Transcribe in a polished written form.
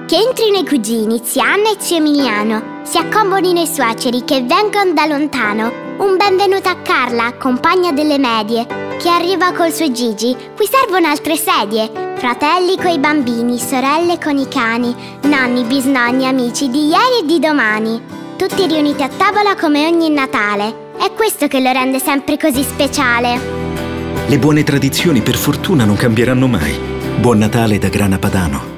Che entrino i cugini, zia Anna e zio Emiliano, si accomodino i suoceri che vengono da lontano. Un benvenuto a Carla, compagna delle medie, che arriva col suo Gigi, qui servono altre sedie. Fratelli coi bambini, sorelle con i cani, nonni, bisnonni, amici di ieri e di domani. Tutti riuniti a tavola come ogni Natale. È questo che lo rende sempre così speciale. Le buone tradizioni per fortuna non cambieranno mai. Buon Natale da Grana Padano.